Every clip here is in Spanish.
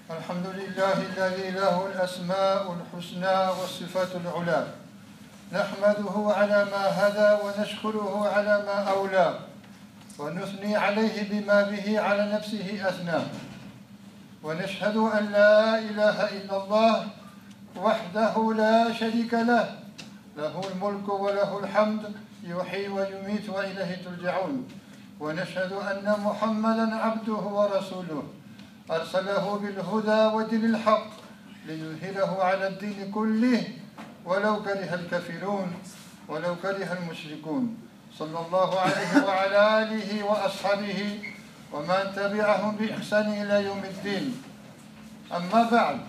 الحمد لله الذي له الأسماء الحسنى والصفات العلى نحمده على ما هدى ونشكره على ما أولى ونثني عليه بما به على نفسه أثنى ونشهد أن لا إله إلا الله وحده لا شريك له له الملك وله الحمد يحيي ويميت وإليه ترجعون ونشهد أن محمدا عبده ورسوله أرسله بالهدى ودين الحق ليظهره على الدين كله ولو كره الكافرون ولو كره المشركون صلى الله عليه وعلى آله وأصحابه ومن تبعهم بإحسان إلى يوم الدين. أما بعد،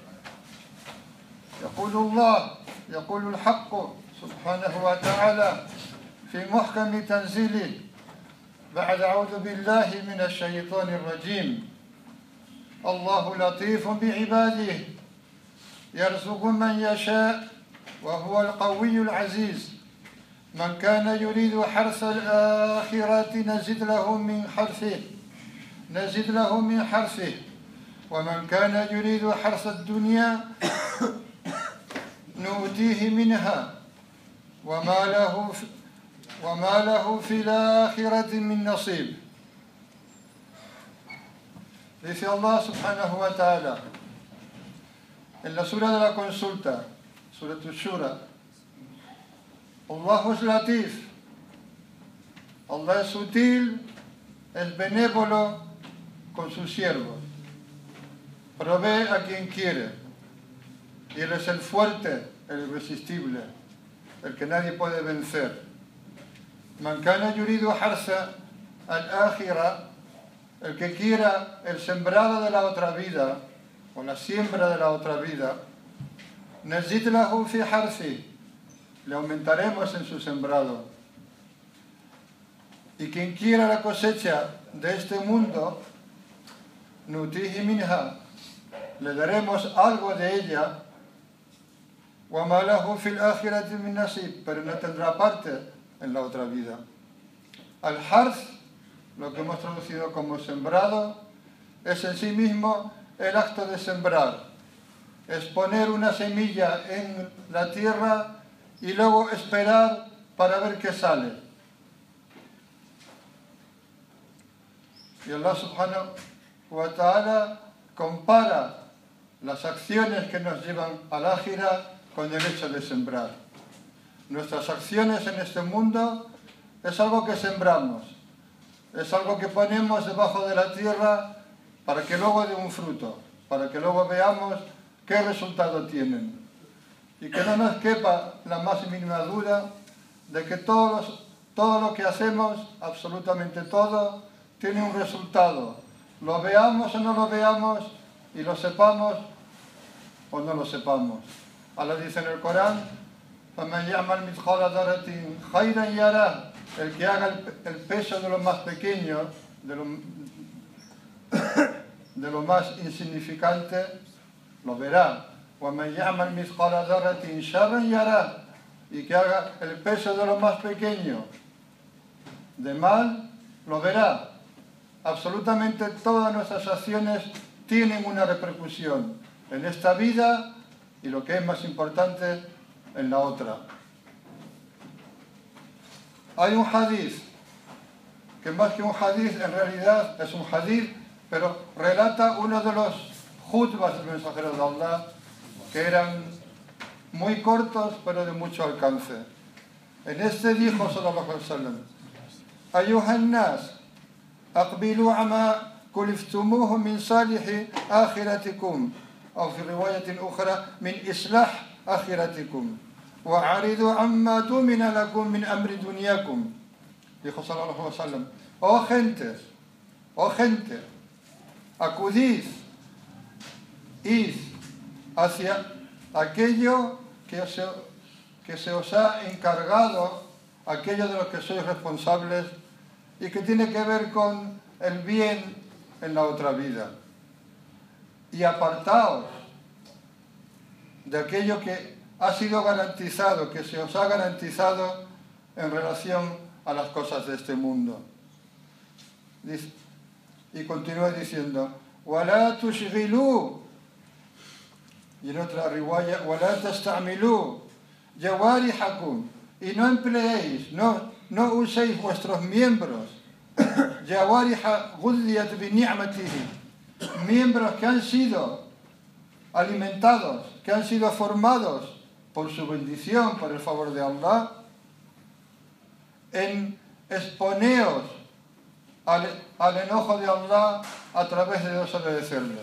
يقول الحق سبحانه وتعالى في محكم تنزيله بعد أعوذ بالله من الشيطان الرجيم: الله لطيف بعباده يرزق من يشاء وهو القوي العزيز من كان يريد حرث الآخرة نزد له من حرثه ومن كان يريد حرث الدنيا نؤتيه منها وما له في الآخرة من نصيب. Dice Allah subhanahu wa ta'ala en la sura de la consulta, Surat al-Shura: Allah es latif, Allah es sutil, es benévolo con sus siervos, provee a quien quiere, y Él es el fuerte, el irresistible, el que nadie puede vencer. Man kana yuridu harsa al-akhirah, el que quiera el sembrado de la otra vida, o la siembra de la otra vida, nazid lahu fi harthi, le aumentaremos en su sembrado. Y quien quiera la cosecha de este mundo, nutihi minha, le daremos algo de ella, wa ma lahu fil akhirati min nasib, pero no tendrá parte en la otra vida. Al harth, lo que hemos traducido como sembrado, es en sí mismo el acto de sembrar. Es poner una semilla en la tierra y luego esperar para ver qué sale. Y Allah subhanahu wa ta'ala compara las acciones que nos llevan al ákhira con el hecho de sembrar. Nuestras acciones en este mundo es algo que sembramos. Es algo que ponemos debajo de la tierra para que luego dé un fruto, para que luego veamos qué resultado tienen. Y que no nos quepa la más mínima duda de que todo lo que hacemos, absolutamente todo, tiene un resultado. Lo veamos o no lo veamos, y lo sepamos o no lo sepamos. Allah dice en el Corán: فَمَنْ يَعْمَلْ مِثْقَالَ ذَرَّةٍ خَيْرًا يَرَهُ, el que haga el peso de lo más pequeño, de lo más insignificante, lo verá. وَمَنْ يَعْمَلْ مِثْقَالَ ذَرَّةٍ شَرًّا يَرَهُ, y que haga el peso de lo más pequeño de mal, lo verá. Absolutamente todas nuestras acciones tienen una repercusión en esta vida y, lo que es más importante, en la otra. Hay un hadith, que más que un hadith en realidad es un hadith, pero relata uno de los khutbas del mensajero de Allah, que eran muy cortos pero de mucho alcance. En este dijo sallallahu alaihi wasallam: Ayuhan nas, aqbilu ama kuliftumuhu min salihi akhiratikum, o fi riwayatin ukhra min islah akhiratikum, وَعَرِضُوا عَمَّا تُؤْمِنَ لَكُمْ مِنْ أَمْرِ دُنْيَاكُمْ. Dijo sallallahu alaihi wasallam: oh gente, acudid, id hacia aquello que se os ha encargado, aquello de lo que sois responsables y que tiene que ver con el bien en la otra vida. Y apartaos de aquello que ha sido garantizado, que se os ha garantizado en relación a las cosas de este mundo. Y continúa diciendo: وَلَا تُشْغِلُوا, y en otra riwaya, وَلَا تَسْتَعْمِلُوا جَوَارِحَكُمْ, y no empleéis, no uséis vuestros miembros, جَوَارِحَ غُذِّيَتْ بِنِعْمَتِهِ, miembros que han sido alimentados, que han sido formados por su bendición, por el favor de Allah, en exponeos al enojo de Allah a través de desobedecerle.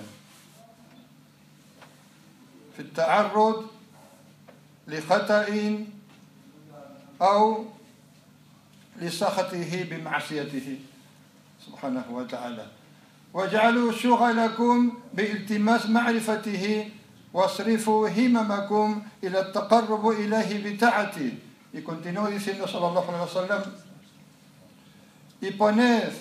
في التعرض لخطأ أو لسخطه بمعصيته سبحانه وتعالى. واجعلوا شغلكم بالتماس معرفته واصرفوا هممكم إلى التقرب إليه بطاعته. Y continúa diciendo sallallahu alaihi wasallam, y poned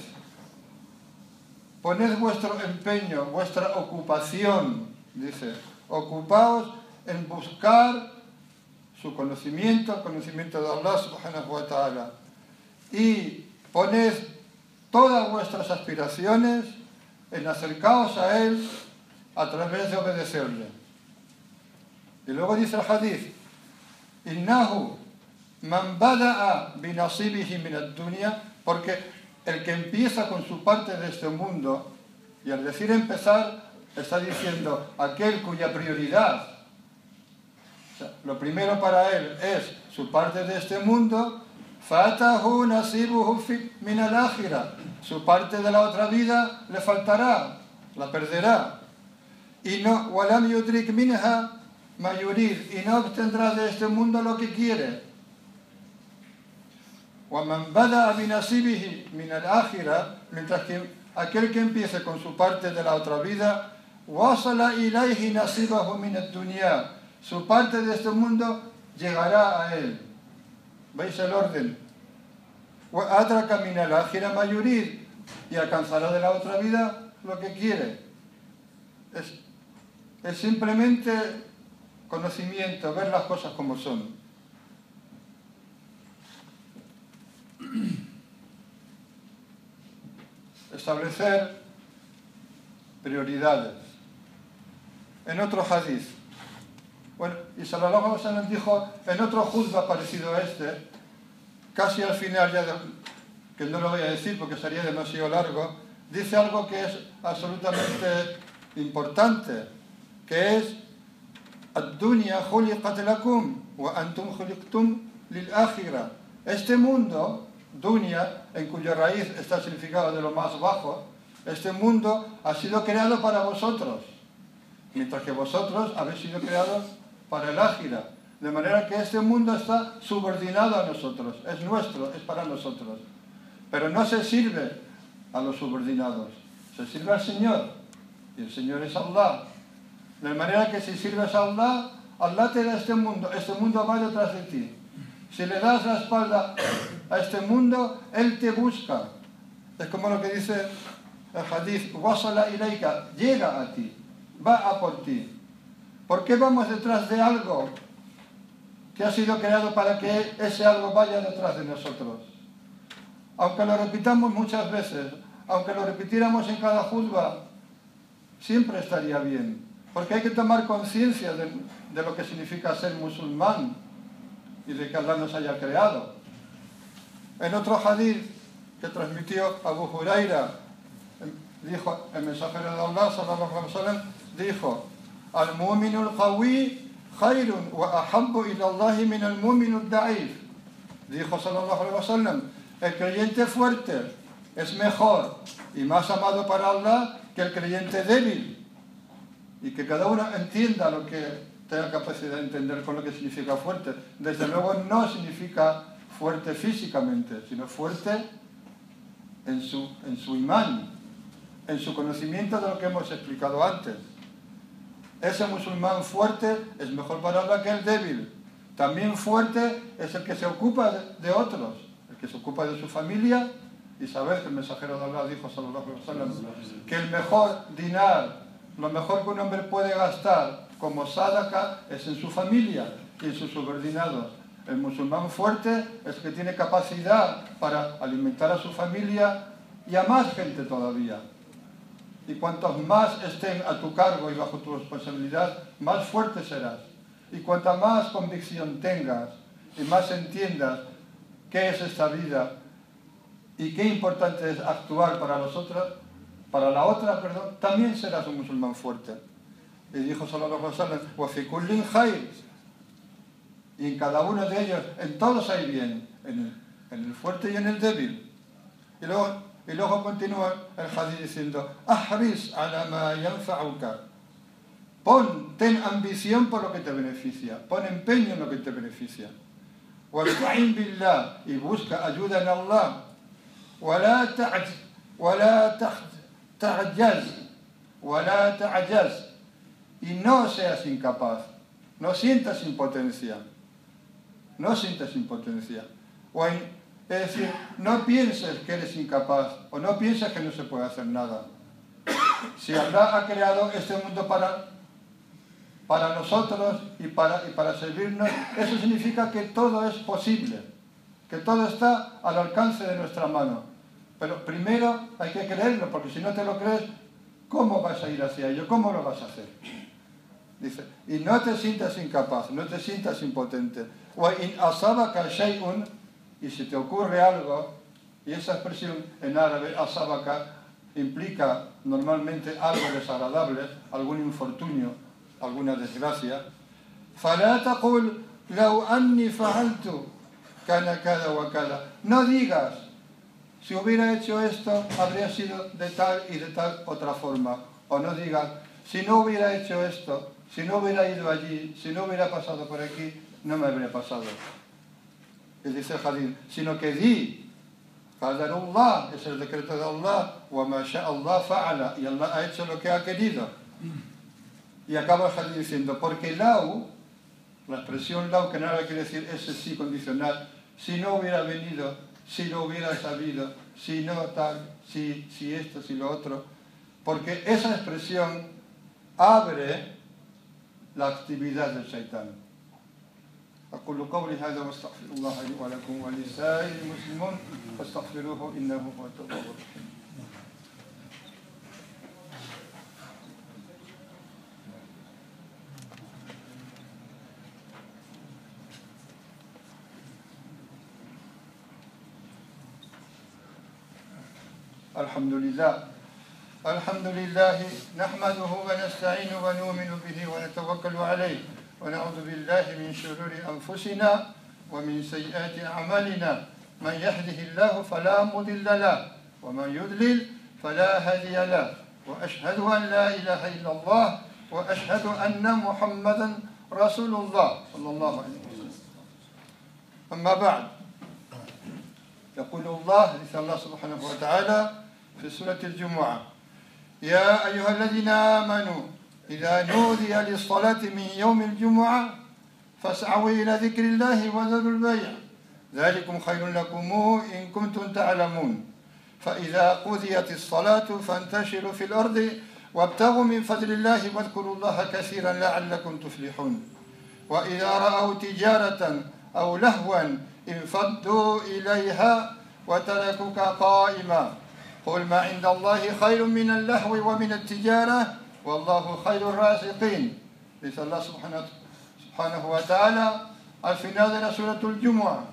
vuestro empeño, vuestra ocupación, dice, ocupaos en buscar su conocimiento, el conocimiento de Allah subhanahu wa ta'ala, y poned todas vuestras aspiraciones en acercaos a Él a través de obedecerle. Y luego dice el hadith, innahu man bada'a binasibihi min ad-dunya, porque el que empieza con su parte de este mundo, y al decir empezar está diciendo aquel cuya prioridad, o sea, lo primero para él es su parte de este mundo, fatahu nasibuhu min al-akhirah, su parte de la otra vida le faltará, la perderá, y no walam yudrik minha ma yurid, y no obtendrá de este mundo lo que quiere. وَمَنْ بَدَأَ بِنَصِيبِهِ مِنَ الْآخِرَةِ, mientras que aquel que empiece con su parte de la otra vida, وَصَلَ إِلَيْهِ نَصِيبَهُ مِنَ الدُّنْيَا, su parte de este mundo llegará a él. ¿Veis el orden? وَأَدْرَكَ مِنَ الْآخِرَةِ مَا يُرِيدُ, y alcanzará de la otra vida lo que quiere. Es simplemente conocimiento, ver las cosas como son. Establecer prioridades. En otro hadith, bueno, y sallallahu alaihi wasallam dijo en otro juzga parecido a este, casi al final, ya que no lo voy a decir porque sería demasiado largo, dice algo que es absolutamente importante, que es ad-dunya khuliqat lakum wa antum khuliqtum lil-akhirah. Este mundo, dunya, en cuya raíz está el significado de lo más bajo, este mundo ha sido creado para vosotros, mientras que vosotros habéis sido creados para el ákhira. De manera que este mundo está subordinado a nosotros, es nuestro, es para nosotros. Pero no se sirve a los subordinados, se sirve al Señor, y el Señor es Allah. De manera que si sirves a Allah, Allah te da este mundo va detrás de ti. Si le das la espalda a este mundo, Él te busca. Es como lo que dice el hadith, wasala ilayka, llega a ti, va a por ti. ¿Por qué vamos detrás de algo que ha sido creado para que ese algo vaya detrás de nosotros? Aunque lo repitamos muchas veces, aunque lo repitiéramos en cada juzga, siempre estaría bien. Porque hay que tomar conciencia de lo que significa ser musulmán y de que Allah nos haya creado. En otro hadith que transmitió Abu Huraira, dijo el mensajero de Allah sallallahu alaihi wasallam, dijo: al-mu'minu al-qawi khayrun wa ahabbu ila Allah min al-mu'minu al-da'if. Dijo sallallahu alaihi wasallam, el creyente fuerte es mejor y más amado para Allah que el creyente débil. Y que cada uno entienda lo que tenga capacidad de entender con lo que significa fuerte. Desde luego no significa fuerte físicamente, sino fuerte en su imán, en su conocimiento de lo que hemos explicado antes. Ese musulmán fuerte es mejor para Allah que el débil. También fuerte es el que se ocupa de otros, el que se ocupa de su familia. Y sabed que el mensajero de Allah dijo, sallallahu alaihi wasallam, que el mejor dinar, lo mejor que un hombre puede gastar como sadaqa es en su familia y en sus subordinados. El musulmán fuerte es el que tiene capacidad para alimentar a su familia y a más gente todavía. Y cuantos más estén a tu cargo y bajo tu responsabilidad, más fuerte serás. Y cuanta más convicción tengas y más entiendas qué es esta vida y qué importante es actuar para la otra, también serás un musulmán fuerte. Y dijo sallallahu alaihi wasallam, wa fi kullin khair. Y en cada uno de ellos, en todos hay bien, en el fuerte y en el débil. Y luego continúa el hadith diciendo, ahris ala ma yanfa'uka. Ten ambición por lo que te beneficia, pon empeño en lo que te beneficia. Wasta'in billah, y busca ayuda en Allah. ولا تعجز, y no seas incapaz, no sientas impotencia. Es decir, no pienses que eres incapaz o no pienses que no se puede hacer nada. Si Allah ha creado este mundo para nosotros y para servirnos, eso significa que todo es posible, que todo está al alcance de nuestra mano. Pero primero hay que creerlo, porque si no te lo crees, ¿cómo vas a ir hacia ello? ¿Cómo lo vas a hacer? Dice, y no te sientas incapaz, no te sientas impotente. وَإِنْ أَصَابَكَ شَيْءٌ, y si te ocurre algo, y esa expresión en árabe, asabaka, implica normalmente algo desagradable, algún infortunio, alguna desgracia. فَلَا تَقُلْ لَوْ أَنِّي فَعَلْتُ كَانَ كَذَا وَكَذَا. No digas, si hubiera hecho esto, habría sido de tal y de tal otra forma. O no digas, si no hubiera hecho esto, si no hubiera ido allí, si no hubiera pasado por aquí, no me habría pasado. Y dice el hadith, sino que di, qadarullah, es el decreto de Allah, wa ma sha'a Allah fa'ala, y Allah ha hecho lo que ha querido. Y acaba el hadith diciendo, porque lau, la expresión lau, que nada quiere decir ese sí condicional, si no hubiera venido, si lo hubiera sabido, si no tal, si esto, si lo otro, porque esa expresión abre la actividad del Shaitán. أقول قولي هذا واستغفر الله لي ولكم ولسائر المسلمين فاستغفروه إنه هو التواب الرحيم. الحمد لله نحمده ونستعين ونؤمن به ونتوكل عليه ونعوذ بالله من شرور أنفسنا ومن سيئات أعمالنا من يهده الله فلا مضل له ومن يضلل فلا هادي له وأشهد أن لا إله إلا الله وأشهد أن محمدا رسول الله صلى الله عليه وسلم. أما بعد، يقول الله سبحانه وتعالى في سورة الجمعة: يا أيها الذين آمنوا إذا نودي للصلاة من يوم الجمعة فاسعوا إلى ذكر الله وذروا البيع ذلكم خير لكم إن كنتم تعلمون فإذا قضيت الصلاة فانتشروا في الأرض وابتغوا من فضل الله واذكروا الله كثيرا لعلكم تفلحون وإذا رأوا تجارة أو لهوا انفضوا إليها وتركوك قائما قل ما عند الله خير من اللهو ومن التجارة والله خير الرازقين. Dice Allah subhanahu wa ta'ala al final de la Suratul Jumu'ah: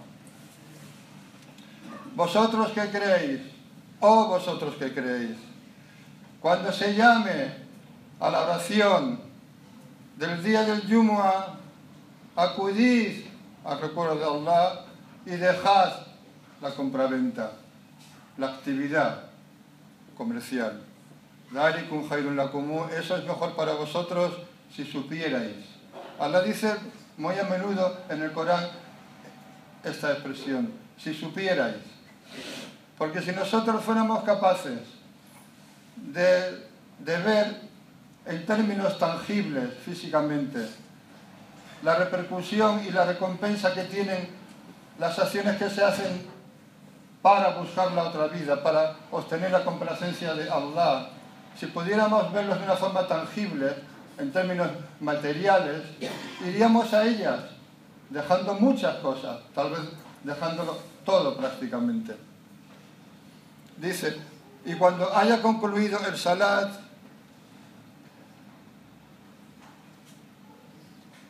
vosotros que creéis, oh vosotros que creéis, cuando se llame a la oración del día del Jumu'ah, acudid al recuerdo de Allah y dejad la compraventa, la actividad comercial. Dalikum khairun lakum, eso es mejor para vosotros si supierais. Allah dice muy a menudo en el Corán esta expresión, si supierais. Porque si nosotros fuéramos capaces de ver en términos tangibles, físicamente, la repercusión y la recompensa que tienen las acciones que se hacen para buscar la otra vida, para obtener la complacencia de Allah, si pudiéramos verlos de una forma tangible, en términos materiales, iríamos a ellas, dejando muchas cosas, tal vez dejándolo todo prácticamente. Dice, y cuando haya concluido el salat,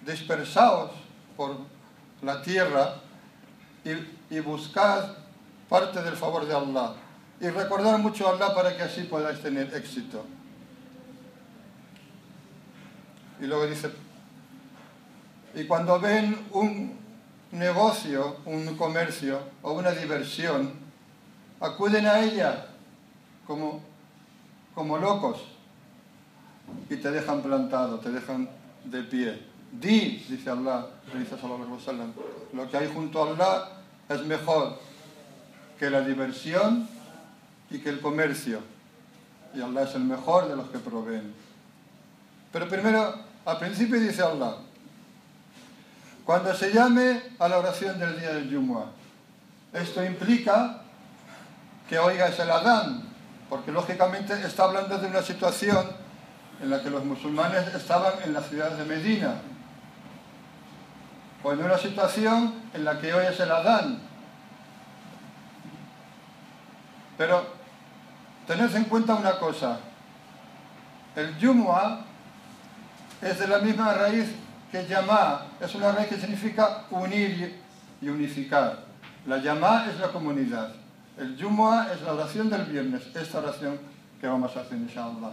dispersaos por la tierra y buscad parte del favor de Allah. Y recordar mucho a Allah para que así podáis tener éxito. Y luego dice, y cuando ven un negocio, un comercio o una diversión, acuden a ella como locos y te dejan plantado, te dejan de pie. Di, dice Allah, dice sallallahu alaihi wasallam, lo que hay junto a Allah es mejor que la diversión y que el comercio. Y Allah es el mejor de los que proveen. Pero primero, al principio dice Allah, cuando se llame a la oración del día del Jumu'ah, esto implica que oigas el adán, porque lógicamente está hablando de una situación en la que los musulmanes estaban en la ciudad de Medina, o en una situación en la que oyes el adán. Pero tened en cuenta una cosa, el Jumu'ah es de la misma raíz que Yamá, es una raíz que significa unir y unificar. La Yamá es la comunidad. El Jumu'ah es la oración del viernes, esta oración que vamos a hacer, inshallah.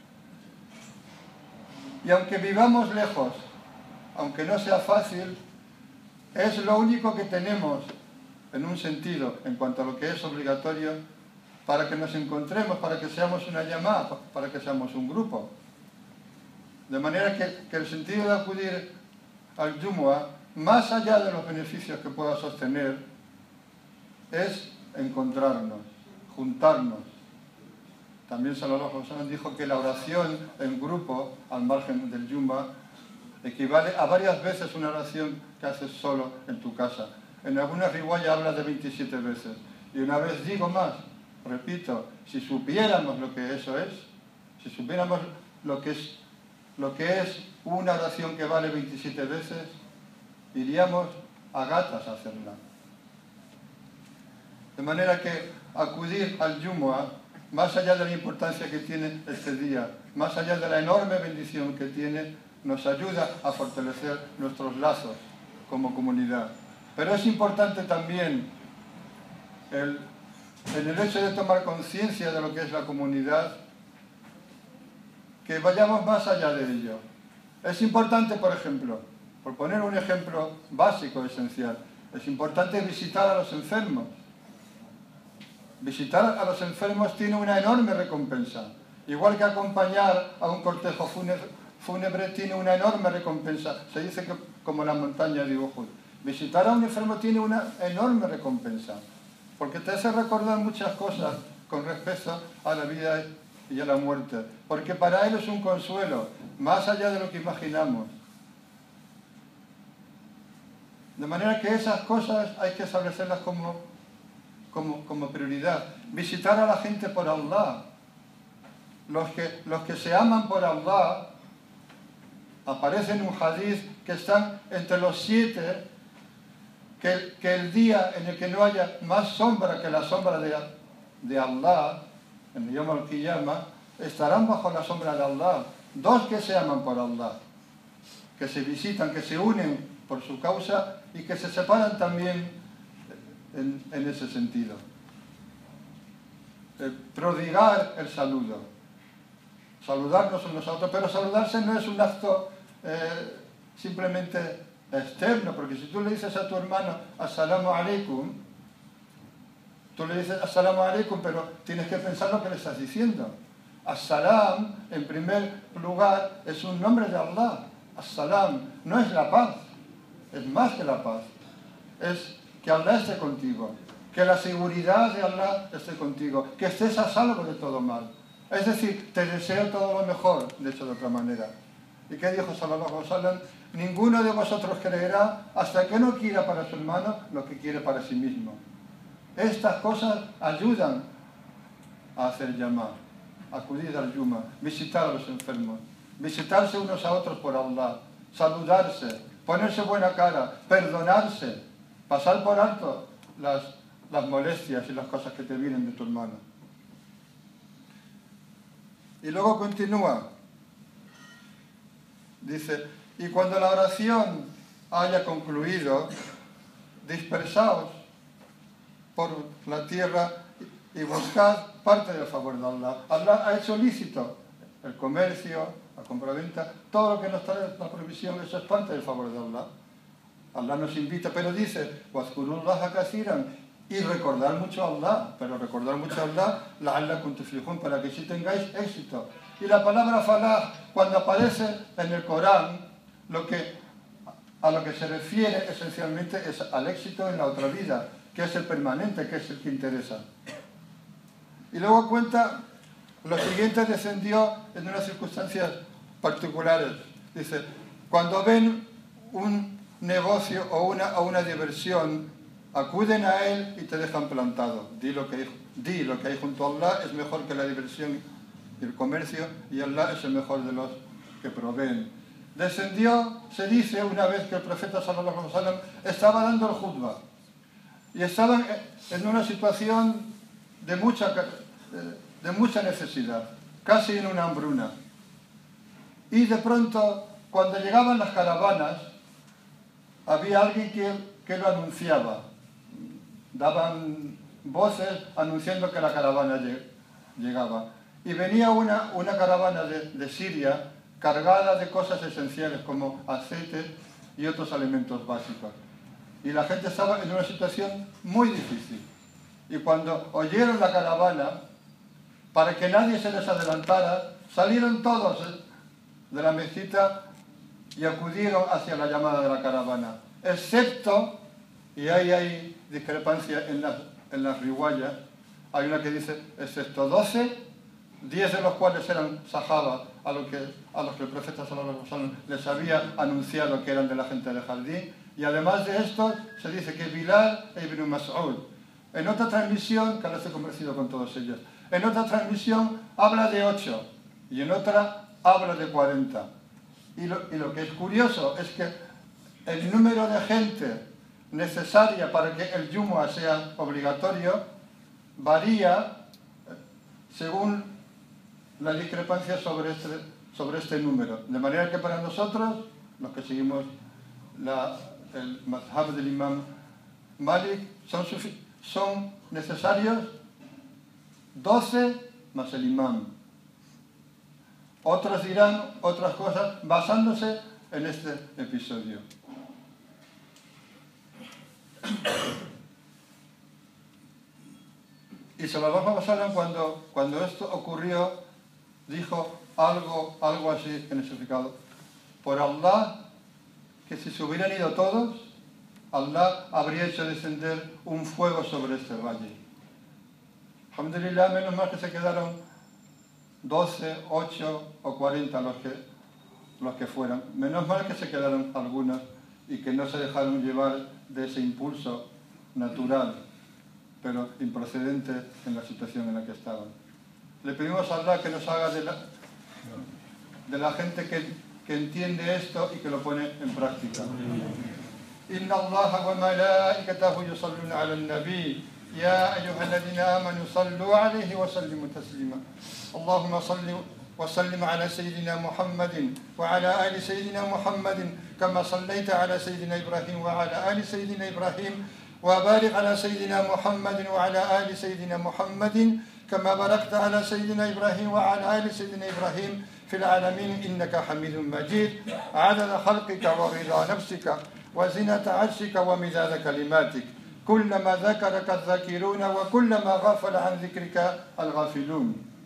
Y aunque vivamos lejos, aunque no sea fácil, es lo único que tenemos, en un sentido, en cuanto a lo que es obligatorio, para que nos encontremos, para que seamos una Yamá, para que seamos un grupo. De manera que el sentido de acudir al Jumu'ah, más allá de los beneficios que pueda sostener, es encontrarnos, juntarnos. También sallallahu alaihi wasallam dijo que la oración en grupo, al margen del Jumu'ah, equivale a varias veces una oración que haces solo en tu casa. En algunas riwayas habla de 27 veces. Y una vez digo más, repito, si supiéramos lo que eso es, si supiéramos lo que es una oración que vale 27 veces, iríamos a gatas a hacerla. De manera que acudir al Jumu'ah, más allá de la importancia que tiene este día, más allá de la enorme bendición que tiene, nos ayuda a fortalecer nuestros lazos como comunidad. Pero es importante también en el hecho de tomar conciencia de lo que es la comunidad, que vayamos más allá de ello. Es importante, por ejemplo, por poner un ejemplo básico, esencial, es importante visitar a los enfermos. Visitar a los enfermos tiene una enorme recompensa. Igual que acompañar a un cortejo fúnebre tiene una enorme recompensa. Se dice que como la montaña de Uhud. Visitar a un enfermo tiene una enorme recompensa. Porque te hace recordar muchas cosas con respecto a la vida y a la muerte. Porque para él es un consuelo, más allá de lo que imaginamos. De manera que esas cosas hay que establecerlas como prioridad. Visitar a la gente por Allah. Los que se aman por Allah, aparece en un hadith que están entre los 7, que el día en el que no haya más sombra que la sombra de Allah, en el Yom al-Qiyamah, estarán bajo la sombra de Allah. 2 que se aman por Allah, que se visitan, que se unen por su causa y que se separan también en ese sentido. Prodigar el saludo, saludarnos unos a otros, pero saludarse no es un acto simplemente externo, porque si tú le dices a tu hermano Assalamu alaikum, tú le dices Assalamu alaikum, pero tienes que pensar lo que le estás diciendo. As-salam, en primer lugar, es un nombre de Allah. As-salam no es la paz, es más que la paz, es que Allah esté contigo, que la seguridad de Allah esté contigo, que estés a salvo de todo mal. Es decir, te deseo todo lo mejor, dicho de otra manera. ¿Y qué dijo sallallahu alaihi wasallam? Ninguno de vosotros creerá hasta que no quiera para su hermano lo que quiere para sí mismo. Estas cosas ayudan a hacer llamar, acudir al Jumu'ah, visitar a los enfermos, visitarse unos a otros por Allah, saludarse, ponerse buena cara, perdonarse, pasar por alto las molestias y las cosas que te vienen de tu hermano. Y luego continúa dice, y cuando la oración haya concluido, dispersaos por la tierra y buscad parte del favor de Allah. Allah ha hecho lícito el comercio, la compraventa, todo lo que nos trae la provisión, eso es parte del favor de Allah. Allah nos invita, pero dice, "Wazkurullaha kathiran", y recordar mucho a Allah, pero recordar mucho a Allah, la'allakum tuflihun, para que sí tengáis éxito. Y la palabra falah, cuando aparece en el Corán, a lo que se refiere esencialmente es al éxito en la otra vida, que es el permanente, que es el que interesa. Y luego cuenta, lo siguiente descendió en unas circunstancias particulares. Dice, cuando ven un negocio o una diversión, acuden a él y te dejan plantado. Di lo que hay junto a Allah es mejor que la diversión y el comercio, y Allah es el mejor de los que proveen. Descendió, se dice, una vez que el profeta sallallahu alaihi wasallam estaba dando el khutbah y estaba en una situación de mucha necesidad, casi en una hambruna. Y de pronto, cuando llegaban las caravanas, había alguien que lo anunciaba. Daban voces anunciando que la caravana llegaba. Y venía una caravana de Siria cargada de cosas esenciales como aceite y otros alimentos básicos. Y la gente estaba en una situación muy difícil. Y cuando oyeron la caravana, para que nadie se les adelantara, salieron todos de la mezquita y acudieron hacia la llamada de la caravana. Excepto, y ahí hay discrepancia en las riwayas, hay una que dice, excepto 12, 10 de los cuales eran sahaba, a los que el profeta sallallahu alaihi wasallam les había anunciado que eran de la gente de Jardín, y además de esto se dice que Bilal e Ibn Mas'ud. En otra transmisión, que ahora estoy convencido con todos ellos, en otra transmisión habla de 8 y en otra habla de 40. Y lo que es curioso es que el número de gente necesaria para que el Jumu'ah sea obligatorio varía según la discrepancia sobre este número. De manera que para nosotros, los que seguimos el mazhab del imam Malik, son necesarios 12 más el imam. Otros dirán otras cosas basándose en este episodio. Y sallallahu alaihi wasallam, cuando esto ocurrió, dijo algo así en ese significado. Por Allah, que si se hubieran ido todos, Allah habría hecho descender un fuego sobre este valle. Alhamdulillah, menos mal que se quedaron 12, 8 o 40 los que fueran. Menos mal que se quedaron algunos y que no se dejaron llevar de ese impulso natural, pero improcedente en la situación en la que estaban. Le pedimos a Allah que nos haga de la gente que entiende esto y que lo pone en práctica. Inna Allaha wa malaikatahu yusalluna ala al-nabi ya ayyuhalladhina amanu sallu alayhi wa sallimu taslima. Allahumma salli wa sallim ala sayyidina Muhammadin wa ala ali sayyidina Muhammadin kama sallaita ala sayyidina Ibrahim wa ala ali sayyidina Ibrahim wa barik ala sayyidina Muhammadin wa ala ali sayyidina Muhammadin كما باركت على سيدنا إبراهيم وعلى آل سيدنا إبراهيم في العالمين إنك حميد مجيد عدد خلقك ورضا نفسك وزنة عرشك ومداد كلماتك كلما ذكرك الذاكرون وكلما غفل عن ذكرك الغافلون